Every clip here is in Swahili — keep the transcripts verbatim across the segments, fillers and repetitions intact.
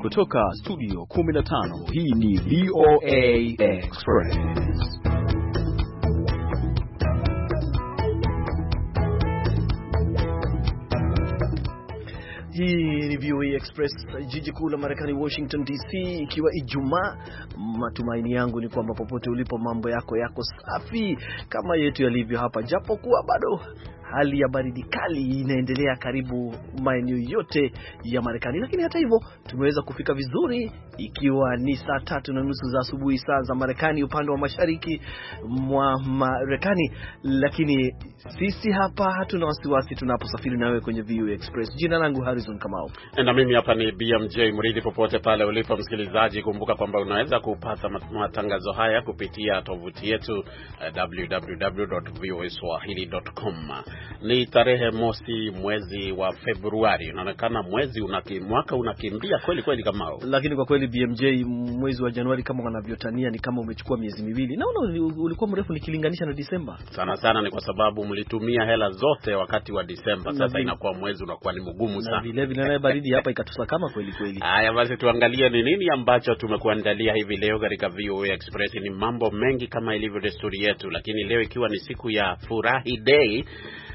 Kutoka studio kumi na tano, hii ni V O A Express. Hii ni V O A Express, jiji kuu la Marekani, Washington D C, ikiwa Ijumaa. Matumaini yangu ni kwamba popote ulipo mambo yako yako safi kama yetu yalivyo hapa, japo kuwa bado hali ya baridi kali inaendelea karibu maeneo yote ya Marekani, lakini hata hivyo tumeweza kufika vizuri, ikiwa ni saa tatu na nusu za asubuhi saa za Marekani upande wa mashariki mwa Marekani. Lakini sisi hapa hatuna wasiwasi tunaposafiri nawe kwenye V O A Express. Jina langu Harrison Kamau, na mimi hapa ni B M J Mridhi. Popote pale ulipo msikilizaji, kumbuka kwamba unaweza kupata matangazo haya kupitia tovuti yetu w w w dot v o a swahili dot com. Ni tarehe mosi mwezi wa Februari. Inaonekana mwezi unaki, mwaka unakimbia kweli kweli Kamau. Lakini kwa kweli B M J, mwezi wa Januari kama wanavyotania ni kama umechukua miezi miwili. Naona ulikuwa mrefu nikilinganisha na Disemba. Sana sana ni kwa sababu mlitumia hela zote wakati wa Disemba. Sasa inakuwa mwezi unakuwa ni mgumu sana. Na vile vile naye baridi hapa ikatusa kama kweli kweli. Haya basi tuangalie ni nini ambacho tumekuandalia hivi leo katika V O A Express. Ni mambo mengi kama ilivyo desturi yetu, lakini leo ikiwa ni siku ya Furahi Day,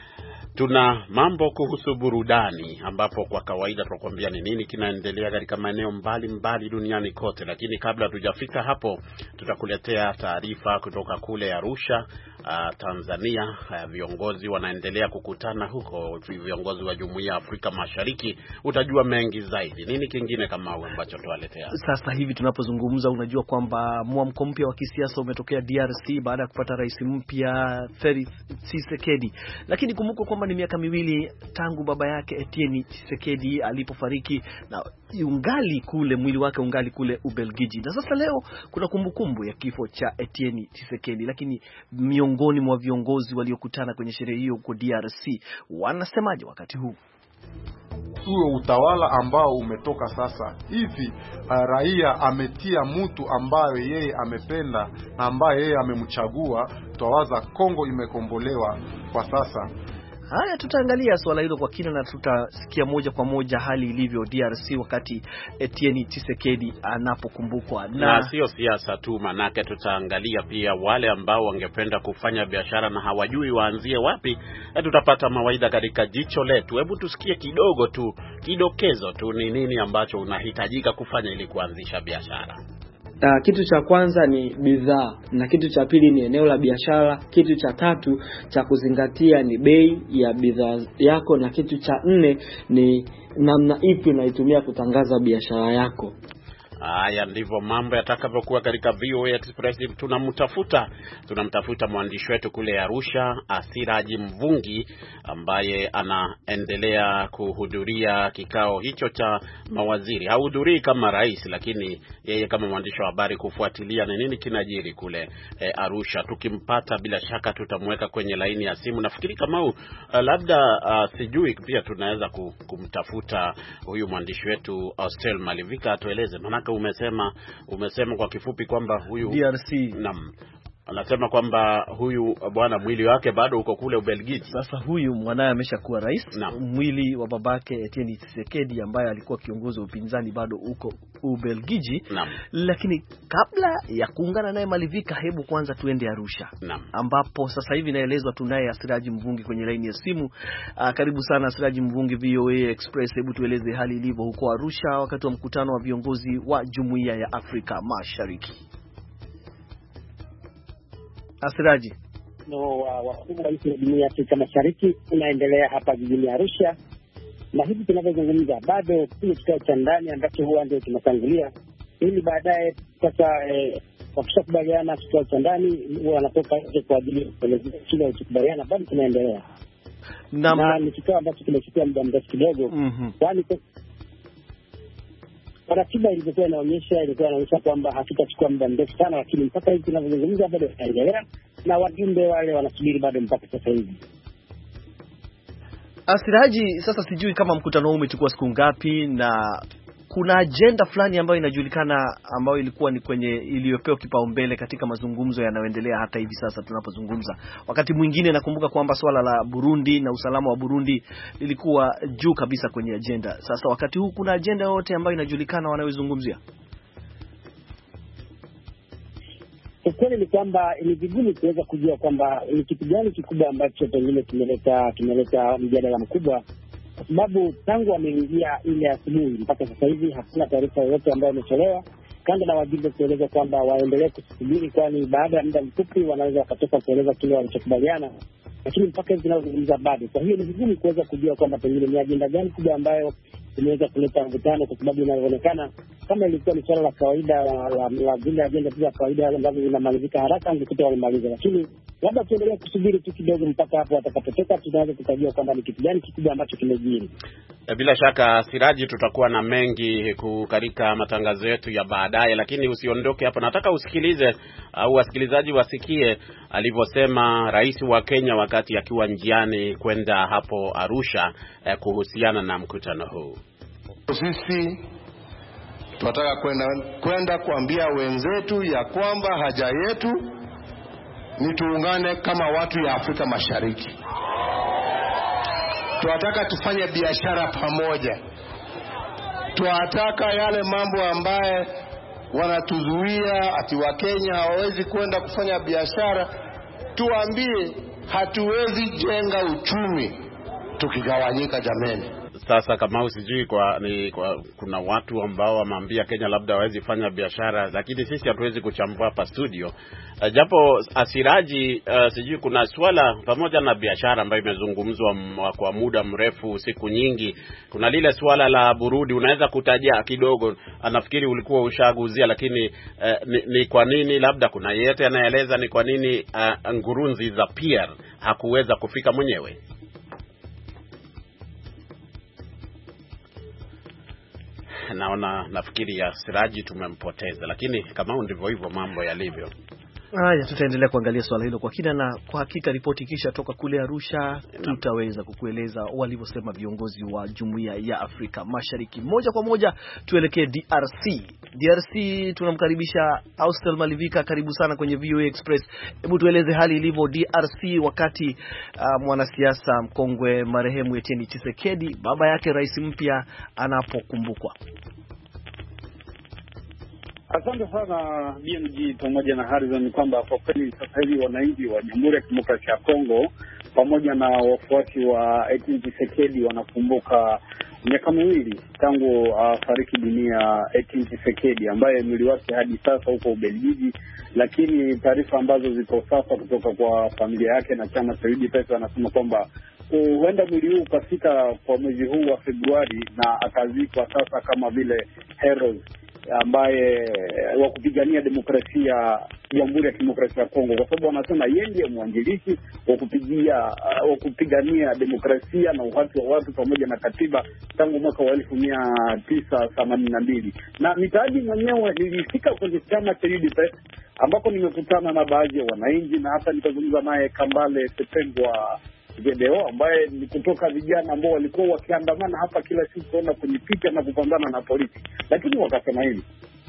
tuna mambo kuhusu burudani, ambapo kwa kawaida tunakuambia ni nini kinaendelea katika maeneo mbalimbali duniani kote. Lakini kabla hatujafika hapo, tutakuletea taarifa kutoka kule Arusha, uh, Tanzania. Uh, viongozi wanaendelea kukutana huko, viongozi wa Jumuiya ya Afrika Mashariki. Utajua mengi zaidi. Nini kingine kama ambacho tuwaletea sasa hivi tunapozungumza? Unajua kwamba mwamko mpya wa kisiasa umetokea D R C baada ya kupata rais mpya Felix Tshisekedi. Lakini kumbuka kwamba ni miaka miwili tangu baba yake Etienne Tshisekedi alipofariki, na ungali kule mwili wake ungali kule Ubelgiji. Na sasa leo kuna kumbukumbu ya kifo cha Etienne Tshisekedi, lakini miongoni mwa viongozi waliokutana kwenye sherehe hiyo huko D R C wanasemaje wakati huu? Huo utawala ambao umetoka sasa hivi, uh, raia ametia mtu ambaye yeye amependa na ambaye yeye amemchagua, twawaza Kongo imekombolewa kwa sasa. Haya, tutaangalia swala hilo kwa kina na tutasikia moja kwa moja hali ilivyo D R C wakati Etienne Tshisekedi anapokumbukwa. Na, na sio siasa tu, manake tutaangalia pia wale ambao wangependa kufanya biashara na hawajui waanzie wapi. Na tutapata mawaidha katika jicho letu. Hebu tusikie kidogo tu, kidokezo tu, ni nini ambacho unahitajika kufanya ili kuanzisha biashara. Uh, kitu cha kwanza ni bidhaa, na kitu cha pili ni eneo la biashara, kitu cha tatu cha kuzingatia ni bei ya bidhaa yako, na kitu cha nne ni namna ipi unaitumia kutangaza biashara yako. Haya ndivyo mambo yatakavyokuwa katika V O A Express. Tunamtafuta tunamtafuta mwandishi wetu kule Arusha, Asiraji Mvungi, ambaye anaendelea kuhudhuria kikao hicho cha mawaziri. Hahudhurii kama rais, lakini yeye kama mwandishi wa habari kufuatilia ni nini kinajiri kule e, Arusha. Tukimpata bila shaka tutamweka kwenye laini ya simu. Nafikiri kama uh, labda uh, sijui pia tunaweza kumtafuta huyu mwandishi wetu Austel Malivika atueleze, maana umesema umesema kwa kifupi kwamba huyu D R C, naam, anasema kwamba huyu bwana mwili wake bado uko kule Ubelgiji. Sasa huyu mwanae ameshakuwa rais, mwili wa babake Etienne Tshisekedi ambaye alikuwa kiongozi wa upinzani bado uko Ubelgiji. Naam. Lakini kabla ya kuungana naye Malivika, hebu kwanza tuende Arusha. Naam. Ambapo sasa hivi naelezwa tunaye Asiraji Mvungi kwenye laini ya simu. Aa, karibu sana Asiraji Mvungi, V O A Express. Hebu tueleze hali ilivyo huko Arusha wakati wa mkutano wa viongozi wa Jumuiya ya Afrika Mashariki. Asiraji. No, wakuu wa Jumuiya ya Afrika Mashariki unaendelea hapa jijini Arusha, na hivi tunavyozungumza bado kile kikao cha ndani ambacho huwa ndio tunatangulia, ili baadaye sasa eh, wakishakubaliana kikao cha ndani huwa wanatoka nje kwa ajili ya kuelezea kile walichokubaliana. Bado tunaendelea na, na ni kikao ambacho kimechukua muda mrefu kidogo. Mhm. Kwani ratiba ilikuwa inaonyesha ilikuwa inaonyesha kwamba hakitachukua muda mrefu sana, lakini mpaka hivi tunavyozungumza bado tunaendelea na wajumbe wale wanasubiri bado mpaka sasa hivi. Asiraji, sasa sijui kama mkutano huu umechukua siku ngapi, na kuna agenda fulani ambayo inajulikana ambayo ilikuwa ni kwenye iliyopewa kipaumbele katika mazungumzo yanayoendelea hata hivi sasa tunapozungumza. Wakati mwingine nakumbuka kwamba swala la Burundi na usalama wa Burundi lilikuwa juu kabisa kwenye agenda. Sasa wakati huu kuna agenda yote ambayo inajulikana wanayozungumzia? Ukweli ni kwamba ni vigumu kuweza kujua kwamba ni kitu gani kikubwa ambacho pengine kimeleta kimeleta mjadala mkubwa, kwa sababu tangu wameingia ile asubuhi mpaka sasa hivi hakuna taarifa yoyote ambayo imetolewa, kando na wajumbe kueleza kwamba waendelee kusubiri, kwani baada ya muda mfupi wanaweza wakatoka kueleza kile walichokubaliana, lakini mpaka hivi tunazungumza bado. Kwa hiyo ni vigumu kuweza kujua kwamba pengine ni ajenda gani kubwa ambayo imeweza kuleta mvutano, kwa sababu inavyoonekana kama ilikuwa ni swala la kawaida la vile ajenda za kawaida ambazo zinamalizika haraka ngekuta wamemaliza, lakini labda tuendelee kusubiri tu kidogo mpaka hapo watakapotoka, tunaweza tukajua kwamba ni kitu gani kikubwa ambacho kimejiri. Bila shaka Siraji, tutakuwa na mengi katika matangazo yetu ya baadaye, lakini usiondoke hapo. Nataka usikilize au wasikilizaji wasikie alivyosema rais wa Kenya wakati akiwa njiani kwenda hapo Arusha eh, kuhusiana na mkutano huu. Sisi tunataka kwenda kwenda kuambia wenzetu ya kwamba haja yetu ni tuungane kama watu ya Afrika Mashariki. Tunataka tufanye biashara pamoja. Tunataka yale mambo ambaye wanatuzuia ati wa Kenya hawawezi kwenda kufanya biashara, tuambie hatuwezi jenga uchumi tukigawanyika jameni. Sasa kama usijui kwa ni kwa, kuna watu ambao wameambia Kenya labda hawezi fanya biashara, lakini sisi hatuwezi kuchambua hapa studio. Uh, japo Asiraji, uh, sijui kuna swala pamoja na biashara ambayo imezungumzwa kwa muda mrefu, siku nyingi. Kuna lile swala la Burundi, unaweza kutajia kidogo? Nafikiri ulikuwa ushaguzia, lakini uh, ni, ni kwa nini labda kuna yeyote anaeleza ni kwa nini uh, Nkurunziza Pierre hakuweza kufika mwenyewe? Naona nafikiri ya Siraji tumempoteza, lakini kama ndivyo hivyo mambo yalivyo. Haya, tutaendelea kuangalia swala hilo kwa kina, na kwa hakika ripoti kisha toka kule Arusha tutaweza kukueleza walivyosema viongozi wa Jumuiya ya Afrika Mashariki. Moja kwa moja tuelekee D R C. D R C tunamkaribisha Austel Malivika, karibu sana kwenye V O A Express. Hebu tueleze hali ilivyo D R C wakati uh, mwanasiasa mkongwe marehemu Etienne Tshisekedi, baba yake rais mpya, anapokumbukwa. Asante sana B M G pamoja na Harrison. Ni kwamba kwa kweli sasa hivi wananchi wa Jamhuri ya Kidemokrasia ya Kongo pamoja na wafuasi wa Etienne Tshisekedi wanakumbuka miaka miwili tangu uh, fariki dunia Etienne Tshisekedi ambaye mwili wake hadi sasa huko Ubelgiji, lakini taarifa ambazo ziko sasa kutoka kwa familia yake na chama cha U D P S wanasema kwamba huenda mwili huu ukafika kwa mwezi huu wa Februari na akazikwa sasa kama vile heroes ambaye wa kupigania demokrasia Jamhuri ya Kidemokrasia ya Kongo, kwa sababu wanasema yeye ndiye mwanzilishi wa kupigia wa kupigania demokrasia na uhuru wa watu pamoja na katiba tangu mwaka wa elfu moja mia tisa themanini na mbili. Na mitaji mwenyewe nilifika kwenye chama cha U D P S ambako nimekutana na baadhi ya wananchi, na hata nikazungumza naye Kambale Sepengwa Gedeo ambaye ni kutoka vijana ambao walikuwa wakiandamana hapa kila siku kwenda kwenye picha na kupambana na polisi, lakini wakasema hivi: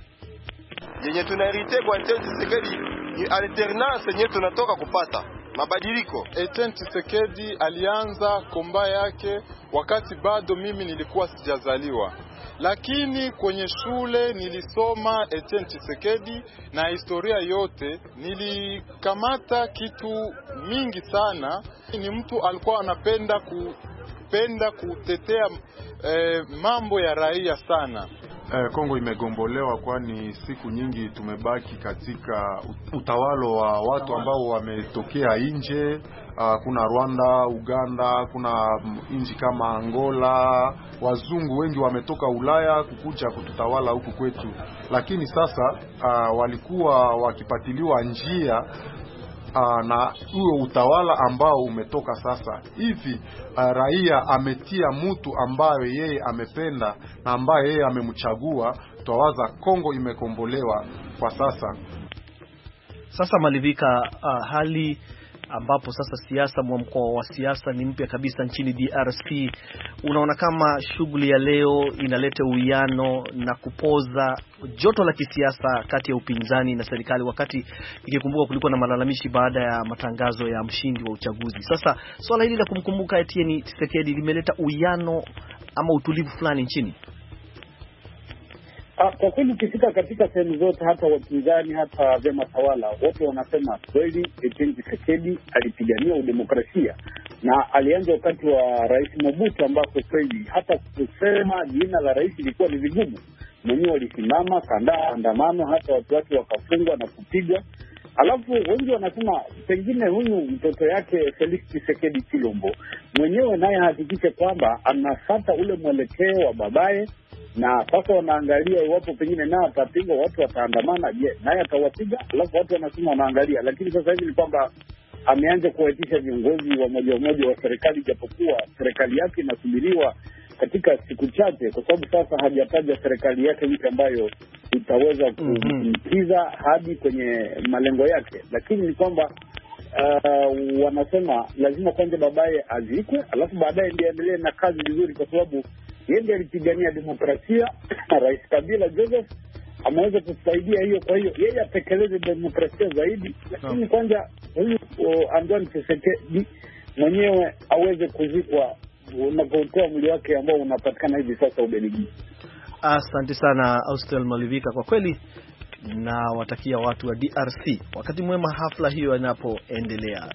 yenye tunarite kwa Etienne Tshisekedi ni alternance yenye tunatoka kupata mabadiliko. Etienne Tshisekedi alianza komba yake wakati bado mimi nilikuwa sijazaliwa, lakini kwenye shule nilisoma Etienne Tshisekedi na historia yote, nilikamata kitu mingi sana. Ni mtu alikuwa anapenda kupenda kutetea eh, mambo ya raia sana. Eh, Kongo imegombolewa kwani siku nyingi tumebaki katika utawalo wa watu ambao wametokea nje. Uh, kuna Rwanda, Uganda, kuna nchi kama Angola. Wazungu wengi wametoka Ulaya kukuja kututawala huku kwetu, lakini sasa uh, walikuwa wakipatiliwa njia Uh, na huo utawala ambao umetoka sasa hivi, uh, raia ametia mtu ambaye yeye amependa na ambaye yeye amemchagua. Twawaza Kongo imekombolewa kwa sasa. Sasa Malivika, uh, hali ambapo sasa siasa, mwamko wa siasa ni mpya kabisa nchini D R C. Unaona kama shughuli ya leo inaleta uwiano na kupoza joto la kisiasa kati ya upinzani na serikali, wakati ikikumbuka kulikuwa na malalamishi baada ya matangazo ya mshindi wa uchaguzi. Sasa swala hili la kumkumbuka Etienne Tshisekedi limeleta uwiano ama utulivu fulani nchini. Kwa kweli ukifika katika sehemu zote, hata wapinzani, hata vyama tawala, wote wanasema kweli Etienne Tshisekedi alipigania udemokrasia, na alianza wakati wa Rais Mobutu ambapo kweli hata kusema jina la rais ilikuwa ni vigumu. Mwenyewe walisimama kandaa andamano, hata watu wake wakafungwa na kupigwa. Alafu wengi wanasema pengine huyu mtoto yake Felix Tshisekedi Chilombo mwenyewe naye hakikishe kwamba anafuata ule mwelekeo wa babaye, na sasa wanaangalia iwapo pengine naye atapigwa, watu wataandamana, je, naye atawapiga? Alafu watu wanasema wanaangalia, lakini sasa hivi ni kwamba ameanza kuwaitisha viongozi wa moja moja wa serikali, japokuwa serikali yake inasubiriwa katika siku chache, kwa sababu sasa hajataja serikali yake mpya ambayo itaweza kumtiza hadi kwenye malengo yake. Lakini ni kwamba uh, wanasema lazima kwanza babaye azikwe, alafu baadaye ndiye aendelee na kazi vizuri, kwa sababu yeye ndiye alipigania demokrasia. Rais Kabila Joseph ameweza kusaidia hiyo, kwa hiyo yeye atekeleze demokrasia zaidi. Lakini kwanza huyu uh, Antoine Tshisekedi mwenyewe aweze kuzikwa na kutoa mwili wake ambao unapatikana hivi sasa Ubelgiji. Asante sana Austel Malivika, kwa kweli na watakia watu wa D R C wakati mwema hafla hiyo inapoendelea.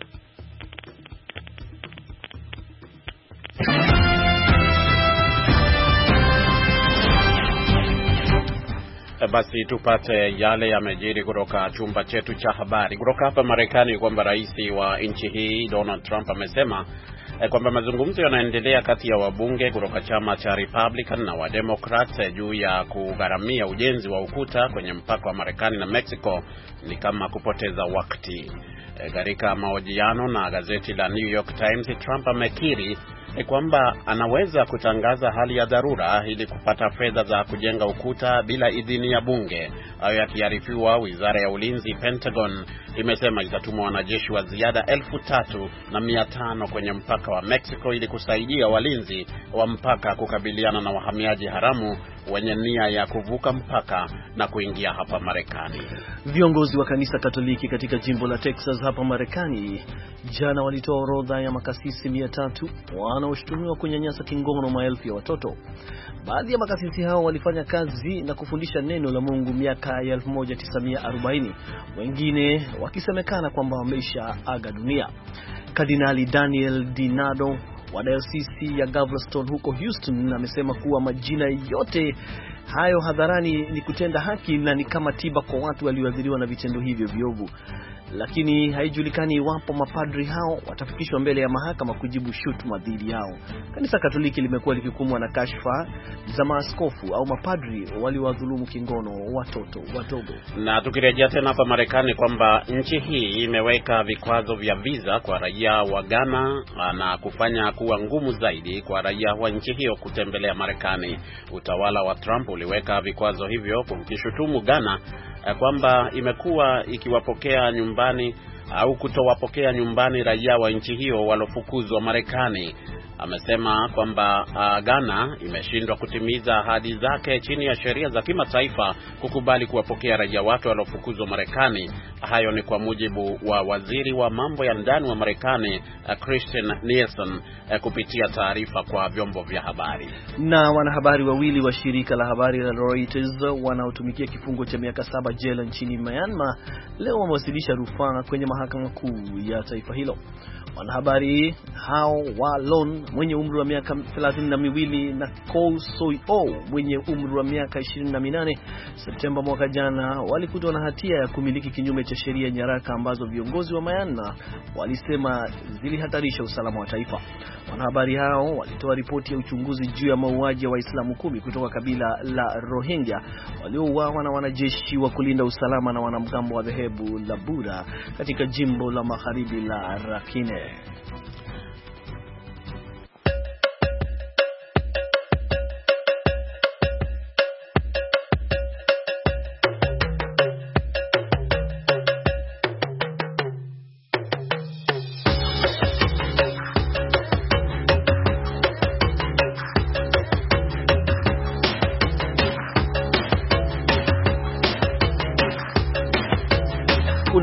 Basi tupate yale yamejiri kutoka chumba chetu cha habari kutoka hapa Marekani, kwamba rais wa nchi hii Donald Trump amesema eh, kwamba mazungumzo yanaendelea kati ya wabunge kutoka chama cha Republican na wa Democrat juu ya kugharamia ujenzi wa ukuta kwenye mpaka wa Marekani na Mexico ni kama kupoteza wakati. Katika eh, mahojiano na gazeti la New York Times, Trump amekiri ni kwamba anaweza kutangaza hali ya dharura ili kupata fedha za kujenga ukuta bila idhini ya bunge. Hayo yakiarifiwa, wizara ya ulinzi Pentagon imesema itatuma wanajeshi wa ziada elfu tatu na mia tano kwenye mpaka wa Mexico ili kusaidia walinzi wa mpaka kukabiliana na wahamiaji haramu wenye nia ya kuvuka mpaka na kuingia hapa Marekani. Viongozi wa kanisa Katoliki katika jimbo la Texas hapa Marekani jana walitoa orodha ya makasisi mia tatu wanaoshutumiwa kunyanyasa kingono maelfu ya watoto. Baadhi ya makasisi hao walifanya kazi na kufundisha neno la Mungu miaka ya elfu moja tisa mia arobaini, wengine wakisemekana kwamba wameisha aga dunia. Kardinali Daniel DiNardo wa Diocese ya Galveston huko Houston amesema kuwa majina yote hayo hadharani ni kutenda haki na ni kama tiba kwa watu walioathiriwa na vitendo hivyo viovu. Lakini haijulikani iwapo mapadri hao watafikishwa mbele ya mahakama kujibu shutuma dhidi yao. Kanisa Katoliki limekuwa likikumwa na kashfa za maaskofu au mapadri waliowadhulumu kingono watoto wadogo. Na tukirejea tena hapa Marekani, kwamba nchi hii imeweka vikwazo vya visa kwa raia wa Ghana na kufanya kuwa ngumu zaidi kwa raia wa nchi hiyo kutembelea Marekani. Utawala wa Trump uliweka vikwazo hivyo kukishutumu Ghana kwamba imekuwa ikiwapokea nyumbani au kutowapokea nyumbani raia wa nchi hiyo walofukuzwa Marekani. Amesema kwamba uh, Ghana imeshindwa kutimiza ahadi zake chini ya sheria za kimataifa kukubali kuwapokea raia watu walofukuzwa Marekani. Hayo ni kwa mujibu wa waziri wa mambo ya ndani wa Marekani uh, Christian Nielsen uh, kupitia taarifa kwa vyombo vya habari. Na wanahabari wawili wa shirika la habari la Reuters wanaotumikia kifungo cha miaka saba jela nchini Myanmar leo wamewasilisha rufaa kwenye mahakama kuu ya taifa hilo. Wanahabari hao wa Lon mwenye umri wa miaka thelathini na miwili na Kol Soy-o mwenye umri wa miaka ishirini na minane Septemba mwaka jana walikutwa na hatia ya kumiliki kinyume cha sheria nyaraka ambazo viongozi wa Myanmar walisema zilihatarisha usalama wa taifa. Wanahabari hao walitoa ripoti ya uchunguzi juu ya mauaji ya Waislamu kumi kutoka kabila la Rohingya waliouawa na wanajeshi wa kulinda usalama na wanamgambo wa dhehebu la Buddha katika jimbo la magharibi la Rakhine.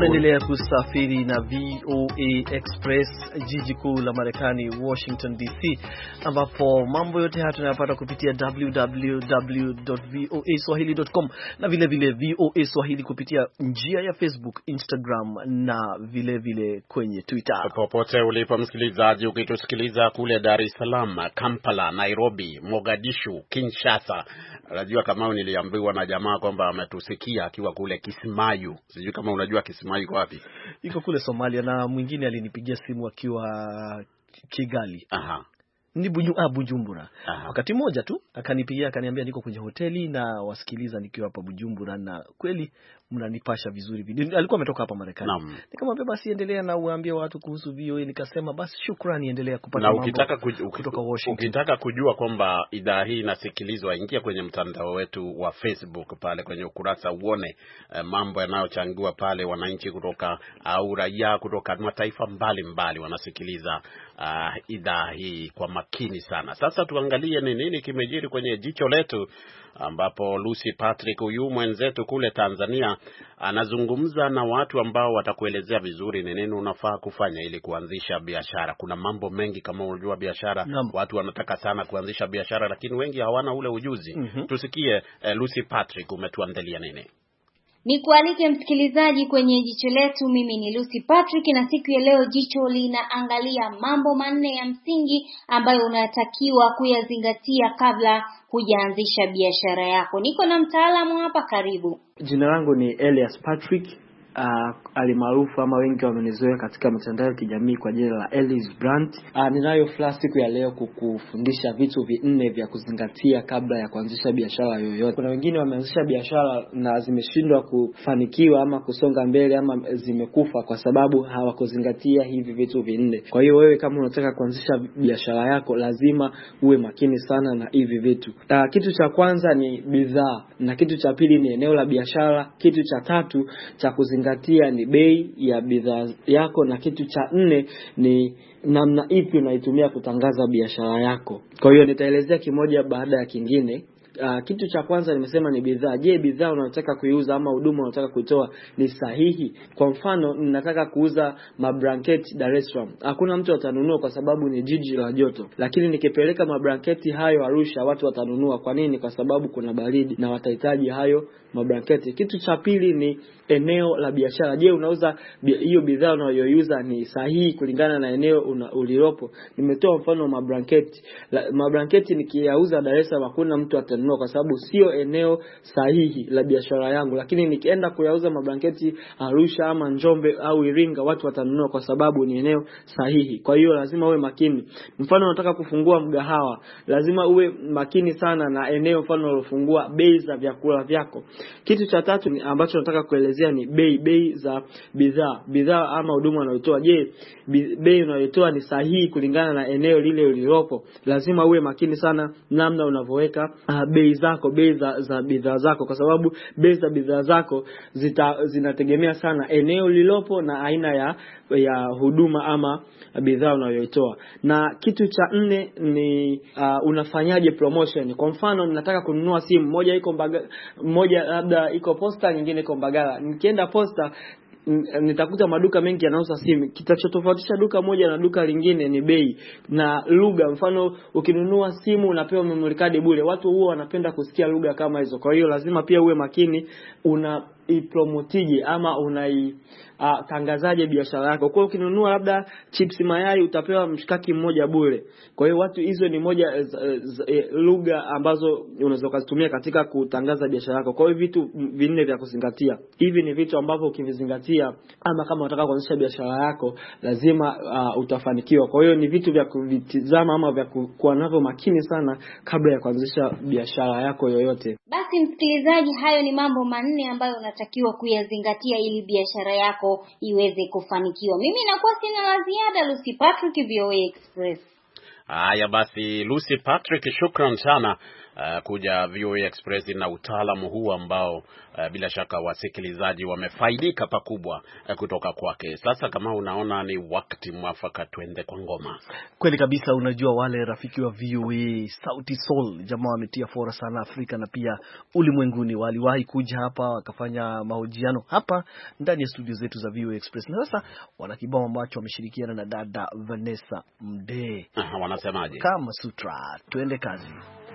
Unaendelea kusafiri na V O A Express, jiji kuu la Marekani Washington D C, ambapo mambo yote haya tunayapata kupitia w w w dot v o a swahili dot com na vile vile V O A Swahili kupitia njia ya Facebook, Instagram na vile vile kwenye Twitter. Popote ulipo msikilizaji, ukitusikiliza kule Dar es Salaam, Kampala, Nairobi, Mogadishu, Kinshasa. Unajua kama niliambiwa na jamaa kwamba ametusikia akiwa kule Kismayu. Sijui kama unajua Kismayu iko wapi? Iko kule Somalia, na mwingine alinipigia simu akiwa Kigali. Aha. Ni bunyu, ah, Bujumbura. Aha. Wakati mmoja tu akanipigia akaniambia niko kwenye hoteli na wasikiliza nikiwa hapa Bujumbura, na kweli mnanipasha vizuri. Alikuwa ametoka hapa Marekani. Nikamwambia basi endelea na uambie watu kuhusu V O A. Nikasema basi shukrani, endelea kupata mambo. Na ukitaka kuju, kutoka Washington. Ukitaka kujua kwamba idhaa hii inasikilizwa, ingia kwenye mtandao wetu wa Facebook pale kwenye ukurasa uone eh, mambo yanayochangiwa pale. Wananchi kutoka au raia kutoka mataifa mbalimbali wanasikiliza uh, idhaa hii kwa makini sana. Sasa tuangalie ni nini kimejiri kwenye jicho letu, ambapo Lucy Patrick, huyu mwenzetu kule Tanzania, anazungumza na watu ambao watakuelezea vizuri ni nini unafaa kufanya ili kuanzisha biashara. Kuna mambo mengi kama unajua biashara, watu wanataka sana kuanzisha biashara lakini wengi hawana ule ujuzi. Mm-hmm. Tusikie eh, Lucy Patrick, umetuandalia nini? Ni kualike msikilizaji kwenye jicho letu. Mimi ni Lucy Patrick, na siku ya leo jicho linaangalia mambo manne ya msingi ambayo unatakiwa kuyazingatia kabla hujaanzisha biashara yako. Niko na mtaalamu hapa, karibu. Jina langu ni Elias Patrick, uh, alimaarufu ama wengi wamenizoea katika mitandao ya kijamii kwa jina la Ellis Brand. Uh, ninayo flash siku ya leo kukufundisha vitu vinne vya kuzingatia kabla ya kuanzisha biashara yoyote. Kuna wengine wameanzisha biashara na zimeshindwa kufanikiwa ama kusonga mbele ama zimekufa kwa sababu hawakuzingatia hivi vitu vinne. Kwa hiyo wewe kama unataka kuanzisha biashara yako lazima uwe makini sana na hivi vitu. Uh, kitu cha kwanza ni bidhaa, na kitu cha pili ni eneo la biashara, kitu cha tatu cha kuzingatia ni bei ya bidhaa yako, na kitu cha nne ni namna ipi unaitumia kutangaza biashara yako. Kwa hiyo nitaelezea kimoja baada ya kingine. Uh, kitu cha kwanza nimesema ni bidhaa. Je, bidhaa unayotaka kuiuza ama huduma unayotaka kuitoa ni sahihi? Kwa mfano, ninataka kuuza mablanketi Dar es Salaam. Hakuna mtu atanunua kwa sababu ni jiji la joto. Lakini nikipeleka mablanketi hayo Arusha, watu watanunua. Kwa nini? Kwa sababu kuna baridi na watahitaji hayo mablanketi. Kitu cha pili ni eneo la biashara. Je, unauza hiyo bidhaa unayoiuza ni sahihi kulingana na eneo ulilopo? Nimetoa mfano mablanketi. Mablanketi nikiyauza Dar es Salaam hakuna mtu atanunua kwa sababu sio eneo sahihi la biashara yangu. Lakini nikienda kuyauza mablanketi Arusha ama Njombe au Iringa, watu watanunua kwa sababu ni eneo sahihi. Kwa hiyo lazima uwe makini. Mfano unataka kufungua mgahawa, lazima uwe makini sana na eneo mfano unalofungua, bei za vyakula vyako. Kitu cha tatu ni ambacho nataka kuelezea ni bei, bei za bidhaa. Bidhaa ama huduma unayotoa, je, bei unayotoa ni sahihi kulingana na eneo lile ulilopo? Lazima uwe makini sana namna unavyoweka uh, bei zako, bei za, za bidhaa zako, kwa sababu bei za bidhaa zako zita, zinategemea sana eneo lilopo na aina ya ya huduma ama bidhaa unayoitoa. Na kitu cha nne ni uh, unafanyaje promotion. Kwa mfano ninataka kununua simu, moja iko Mbagala, moja labda iko Posta, nyingine iko Mbagala. Nikienda Posta nitakuta maduka mengi yanauza simu. Kitachotofautisha duka moja na duka lingine ni bei na lugha. Mfano ukinunua simu unapewa memory card bure. Watu huwa wanapenda kusikia lugha kama hizo. Kwa hiyo lazima pia uwe makini una ipromotije ama unai uh, tangazaje biashara yako. Kwa ukinunua labda chips mayai utapewa mshikaki mmoja bure. Kwa hiyo watu, hizo ni moja e, lugha ambazo unaweza kuzitumia katika kutangaza biashara yako. Kwa hiyo vitu vinne vya kuzingatia. Hivi ni vitu ambavyo ukivizingatia ama kama unataka kuanzisha biashara yako lazima uh, utafanikiwa. Kwa hiyo ni vitu vya kuvitizama ama vya kuwa navyo makini sana kabla ya kuanzisha biashara yako yoyote. Basi msikilizaji, hayo ni mambo manne ambayo unatakiwa kuyazingatia ili biashara yako iweze kufanikiwa. Mimi nakuwa sina la ziada. Lucy Patrick, V O A Express. Haya basi Lucy Patrick, shukran sana uh, kuja V O A Express na utaalamu huu ambao uh, bila shaka wasikilizaji wamefaidika pakubwa uh, kutoka kwake. Sasa kama unaona ni wakati mwafaka twende kwa ngoma. Kweli kabisa. Unajua wale rafiki wa V O A Sauti Sol, jamaa wametia fora sana Afrika na pia ulimwenguni. Waliwahi kuja hapa wakafanya mahojiano hapa ndani ya studio zetu za V O A Express, na sasa wana kibao ambacho wameshirikiana na dada Vanessa Mdee. Aha, wanasemaje? Kama Sutra. Tuende kazi.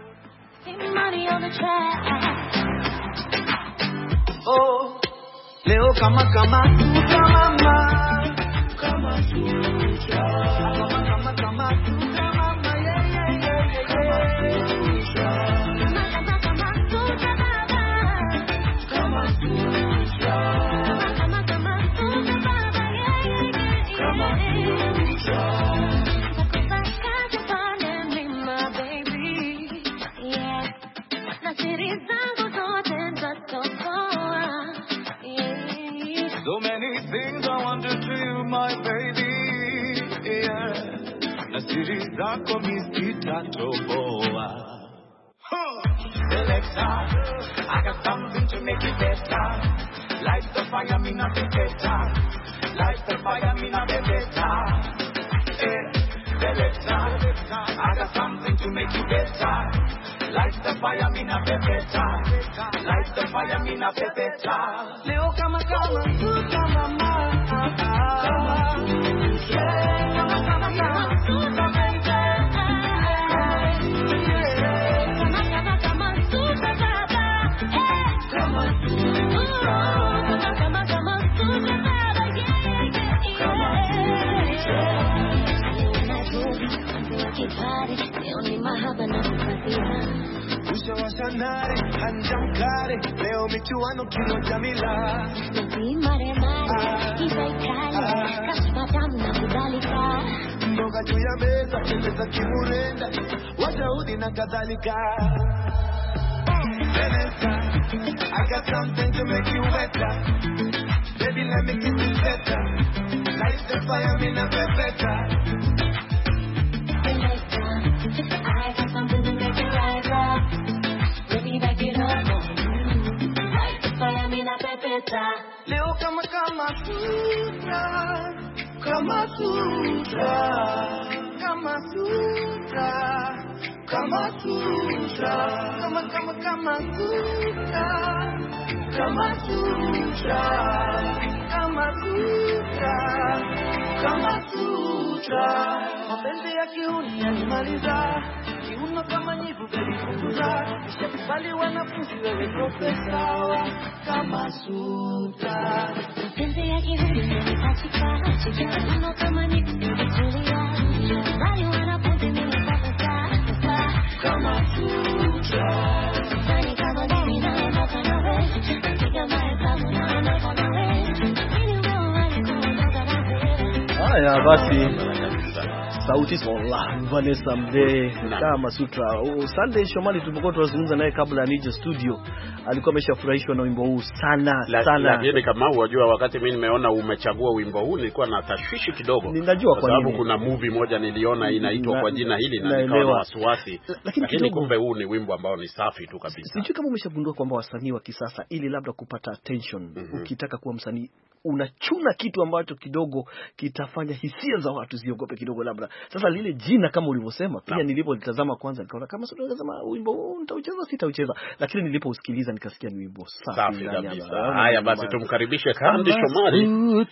Oh, leo kama kama Sutra mama, kama Sutra, kama kama Sutra mama, yeah yeah yeah yeah, kama kama Sutra baba, kama Sutra, kama kama Sutra baba, yeah yeah yeah, kama Sutra. So many things I want to do, my baby, yeah. Na siri zako misitatoboa. Selector, I got something to make it better. Light the fire, me not be better. Light the fire, me not be better. Yeah. Selector, I got something to make it better. Light the fire, me not be better. Light the fire, me not be better. Leo kama kama Sutra mama, kama Sutra, kama kama kama Sutra baby, kama kama kama Sutra baba, kama Sutra, kama kama Sutra baba, kama Sutra. Leo ni mahaba na kupatia. Ushawasanare, hanjamkare, leo michuano kino jamila. Nasi mare mare, kisa ikale, kashfa tamu na kudalika. Mboga juu ya meza, cheza kimurenda, wajaudi na kadhalika. Vanessa, I got something to make you better. Baby, let me kiss you better. Light the fire, me na better. Vanessa, I got something to make you better. Baby, back it up on you. Light the fire, me na pepeta. Leo kama kama Sutra, kama Sutra, kama Sutra, kama Sutra, kama kama kama Sutra, kama Sutra, kama Sutra, kama Sutra. Mapenzi ya kiuni yanimaliza. Kiuno kama nyivu baby punguza. Nishakubali wanafunzi wewe profesa. Kama Sutra. Mapenzi ya kiuni yanimaliza. Kiuno kama nyivu baby punguza. Nishakubali wanafunzi wewe profesa. Kama Sutra. Sani kama dami na enoka na we. Kiga maesamu na enoka na we. Ili wewe wali kuondoka na we. Haya basi. Sauti Sol, Vanessa Mdee, kama Sutra. Oh, Sunday Shomali tulipokuwa tunazungumza naye kabla ya nije studio, alikuwa ameshafurahishwa na wimbo huu sana la, sana. Lakini kama unajua wakati mimi nimeona umechagua wimbo huu nilikuwa na tashwishi kidogo. Ninajua kwa nini. Sababu kuna movie moja niliona inaitwa na, kwa jina hili na nikawa na wasiwasi. Lakini, lakini kumbe huu ni wimbo ambao ni safi tu kabisa. Sijui kama umeshagundua kwamba wasanii wa kisasa ili labda kupata attention, mm-hmm. ukitaka kuwa msanii unachuna kitu ambacho kidogo kitafanya hisia za watu ziogope kidogo labda. Sasa lile jina kama ulivyosema pia nilipolitazama kwanza nikaona kama sio nikasema wimbo huu nitaucheza sitaucheza, lakini nilipousikiliza nikasikia ni wimbo safi kabisa. Haya basi tumkaribishe Kandi Shomari.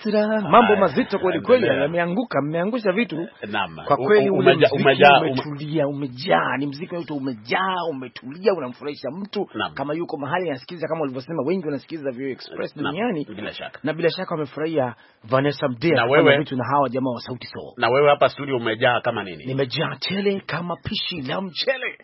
Mambo mazito kweli kweli yameanguka, mmeangusha vitu. Kwa kweli umejaa umetulia, umejaa, ni muziki wetu umejaa, umetulia, unamfurahisha mtu kama yuko mahali anasikiliza, kama ulivyosema wengi wanasikiliza V O A Express duniani. Bila shaka. Na bila shaka wamefurahia Vanessa Mdee na vitu na hawa jamaa wa Sauti Sol. Na wewe hapa studio umejaa kama nini? Nimejaa tele kama pishi la mchele.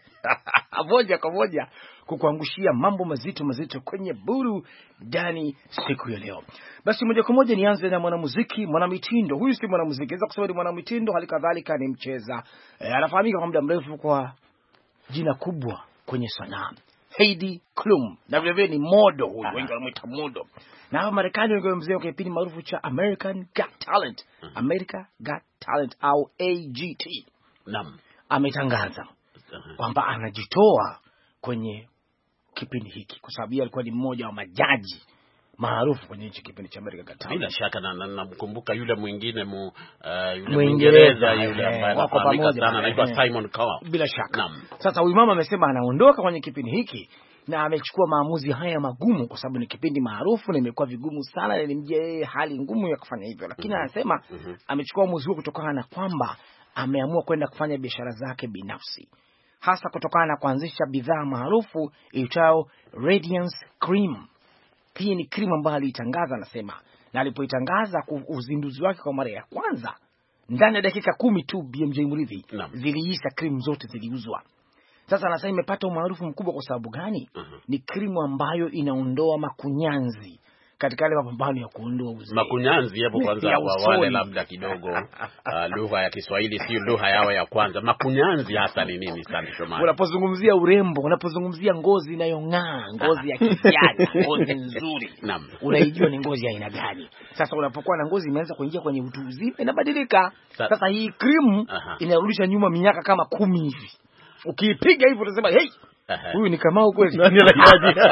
Moja kwa moja kukuangushia mambo mazito mazito kwenye buru ndani siku ya leo. Basi moja kwa moja nianze na mwanamuziki, mwanamitindo. Huyu si mwanamuziki, naweza kusema ni mwanamitindo, hali kadhalika ni mcheza. E, anafahamika kwa muda mrefu kwa jina kubwa kwenye sanaa, Heidi Klum. Na vile vile ni modo huyu, wengi wanamuita modo. Na hapa Marekani wengi wamemzee kwa kipindi maarufu cha American Got Talent. America Got Talent au A G T. Naam. Ametangaza kwamba anajitoa kwenye kipindi hiki, kwa sababu yeye alikuwa ni mmoja wa majaji maarufu kwenye hichi kipindi cha America Got Talent. Bila shaka na namkumbuka yule mwingine mu uh, yule Mwingereza yule ambaye anafahamika sana anaitwa Simon Cowell. Bila shaka. Naam. Sasa huyu mama amesema anaondoka kwenye kipindi hiki na amechukua maamuzi haya magumu kwa sababu ni kipindi maarufu na imekuwa vigumu sana na ilimjia yeye hali ngumu ya kufanya hivyo, lakini anasema mm -hmm. amechukua uamuzi huo kutokana na kwamba ameamua kwenda kufanya biashara zake binafsi, hasa kutokana na kuanzisha bidhaa maarufu iitwayo Radiance Cream. Hii ni cream ambayo aliitangaza, anasema, na alipoitangaza uzinduzi wake kwa mara ya kwanza, ndani ya dakika kumi tu B M J Muridhi ziliisha cream zote ziliuzwa. Sasa anasema imepata umaarufu mkubwa kwa sababu gani? Uh -huh. Ni cream ambayo inaondoa makunyanzi katika ile mapambano ya kuondoa uzee. Makunyanzi hapo kwanza wale labda kidogo uh, lugha ya Kiswahili sio lugha yao ya kwanza. Makunyanzi hasa ni nini sana Shomari? Unapozungumzia urembo, unapozungumzia ngozi inayong'aa, ngozi ya kijana, ngozi nzuri. Naam. Unaijua ni ngozi ya aina gani? Sasa unapokuwa na ngozi imeanza kuingia kwenye utu uzima inabadilika. Sasa hii cream inarudisha nyuma miaka kama kumi hivi. Ukiipiga hivyo unasema hey, huyu ni Kamau kweli. Nani anajaji?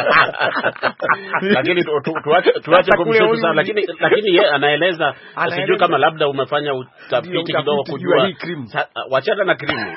Lakini tuache tuache kumshuku sana, lakini lakini yeye anaeleza, sijui kama labda umefanya utafiti kidogo kujua wachana na cream.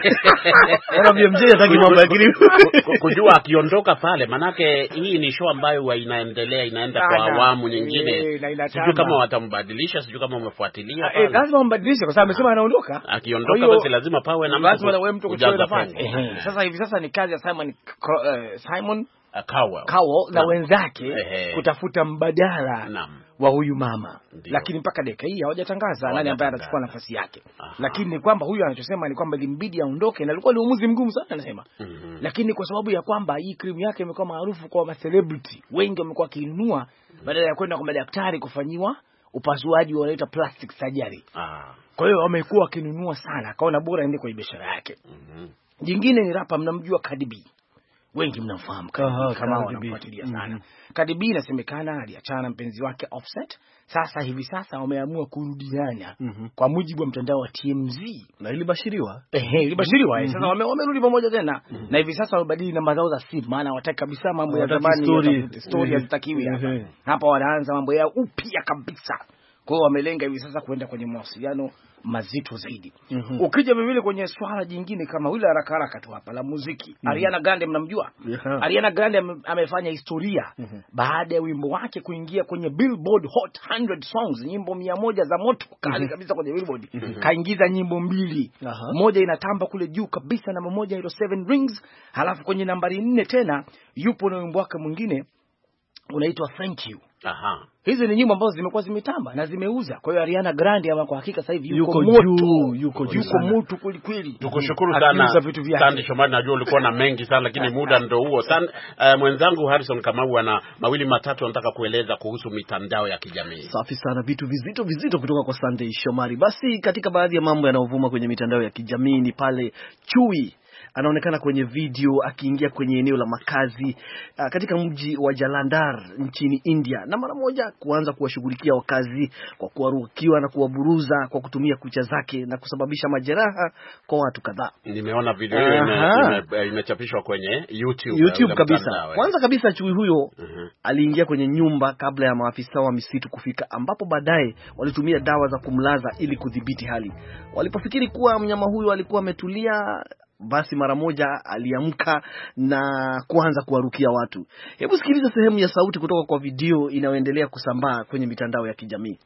Ona B M J hataki mambo ya cream. Kujua akiondoka pale, manake hii ni show ambayo inaendelea inaenda kwa awamu nyingine. Sijui kama watambadilisha, sijui kama umefuatilia pale. Eh, lazima wambadilishe kwa sababu amesema anaondoka. Akiondoka basi lazima pawe na lazima na wewe mtu kuchukua nafasi. Sasa hivi sasa ni kazi ya Simon uh, Simon Cowell Cowell na wenzake kutafuta mbadala Naam. wa huyu mama. Ndiyo. Lakini mpaka dakika hii hawajatangaza nani ambaye atachukua nafasi yake. Aha. Lakini ni kwamba huyu anachosema ni kwamba ilimbidi aondoke na alikuwa ni uamuzi mgumu sana anasema. Mm -hmm. Lakini kwa sababu ya kwamba hii cream yake imekuwa maarufu kwa ma celebrity, wengi wamekuwa kinunua badala ya kwenda kwa madaktari kufanyiwa upasuaji wanaita plastic surgery. Ah. Kwa hiyo wamekuwa wakinunua sana, akaona bora aende kwa biashara yake. Mhm. Jingine ni rapa mnamjua Cardi B. Wengi mnafahamu kama wanafuatilia sana. Mm -hmm. Cardi B inasemekana aliachana mpenzi wake Offset. Sasa hivi sasa wameamua kurudiana mm -hmm. kwa mujibu wa mtandao wa T M Z. Na ilibashiriwa. Ehe, ilibashiriwa. Mm -hmm. Sasa wame wamerudi pamoja tena. Mm -hmm. Na hivi sasa wamebadili namba zao za simu, maana hawataki kabisa mambo ya zamani story story hazitakiwi hapa. Mm -hmm. Hapa wanaanza mambo yao upya kabisa. Kwa hiyo wamelenga hivi sasa kuenda kwenye mawasiliano mazito zaidi. Mm -hmm. Ukija vile kwenye swala jingine kama wile haraka haraka tu hapa la muziki. Mm -hmm. Ariana Grande mnamjua? Yeah. Ariana Grande amefanya historia mm -hmm. baada ya wimbo wake kuingia kwenye Billboard Hot one hundred Songs, nyimbo mia moja za moto kali mm -hmm. kabisa kwenye Billboard. Mm -hmm. Kaingiza nyimbo mbili. Uh -huh. Moja inatamba kule juu kabisa na mmoja ile Seven Rings, halafu kwenye nambari nne tena yupo na wimbo wake mwingine unaitwa Thank You. Aha. Hizi ni nyimbo ambazo zimekuwa zimetamba na zimeuza. Kwa hiyo Ariana Grande ama kwa hakika sasa hivi yuko, yuko moto, yuko yuko moto kweli kweli. Tukushukuru sana. Asante Shomari, najua ulikuwa na mengi sana lakini muda ndio huo. Sana uh, mwenzangu Harrison Kamau ana mawili matatu anataka kueleza kuhusu mitandao ya kijamii. Safi sana, vitu vizito vizito kutoka kwa Sunday Shomari. Basi katika baadhi ya mambo yanayovuma kwenye mitandao ya kijamii ni pale Chui anaonekana kwenye video akiingia kwenye eneo la makazi uh, katika mji wa Jalandhar nchini India, na mara moja kuanza kuwashughulikia wakazi kwa kuwarukiwa na kuwaburuza kwa kutumia kucha zake na kusababisha majeraha kwa watu kadhaa. Nimeona video hiyo imechapishwa kwenye YouTube. YouTube kabisa. Kwanza kabisa Chui huyo uh-huh. aliingia kwenye nyumba kabla ya maafisa wa misitu kufika, ambapo baadaye walitumia dawa za kumlaza ili kudhibiti hali. Walipofikiri kuwa mnyama huyo alikuwa ametulia, basi mara moja aliamka na kuanza kuwarukia watu. Hebu sikiliza sehemu ya sauti kutoka kwa video inayoendelea kusambaa kwenye mitandao ya kijamii.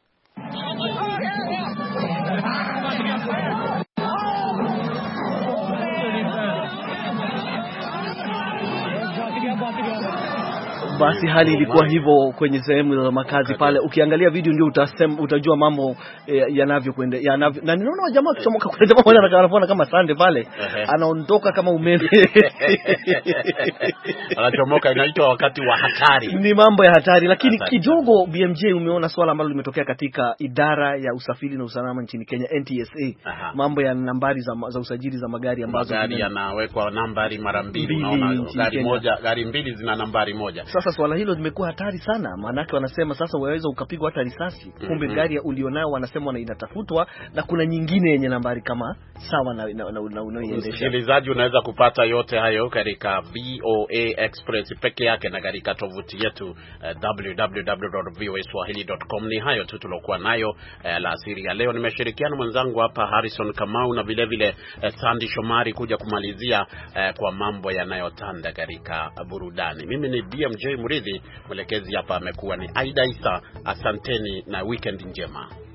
Basi hali ilikuwa hivyo kwenye sehemu za makazi pale. Ukiangalia video ndio utasema utajua mambo e, yanavyokwenda yanavyo. Na ninaona jamaa akichomoka kwenda pamoja na anafanya kama sande pale. Anaondoka kama umeme. Anachomoka, inaitwa wakati wa hatari. Ni mambo ya hatari, lakini hatari. Kidogo B M J umeona swala ambalo limetokea katika idara ya usafiri na usalama nchini Kenya, N T S A. Aha. Mambo ya nambari za, za usajili za magari ambazo magari yanawekwa nambari mara mbili. Unaona gari moja, gari mbili zina nambari moja. Sasa sasa swala hilo limekuwa hatari sana, maanake wanasema sasa waweza ukapigwa hata risasi, kumbe mm-hmm. gari ulionao wanasema inatafutwa na kuna nyingine yenye nambari kama sawa na na, na, na unaoiendesha. Msikilizaji, unaweza kupata yote hayo katika V O A Express peke yake na katika tovuti yetu uh, w w w dot v o a swahili dot com. Ni hayo tu tulokuwa nayo uh, la asiri ya leo. Nimeshirikiana mwenzangu hapa Harrison Kamau na vile vile uh, Sandy Shomari kuja kumalizia uh, kwa mambo yanayotanda katika burudani. Mimi ni B M J Muridhi, mwelekezi hapa amekuwa ni Aida Isa. Asanteni na weekend njema.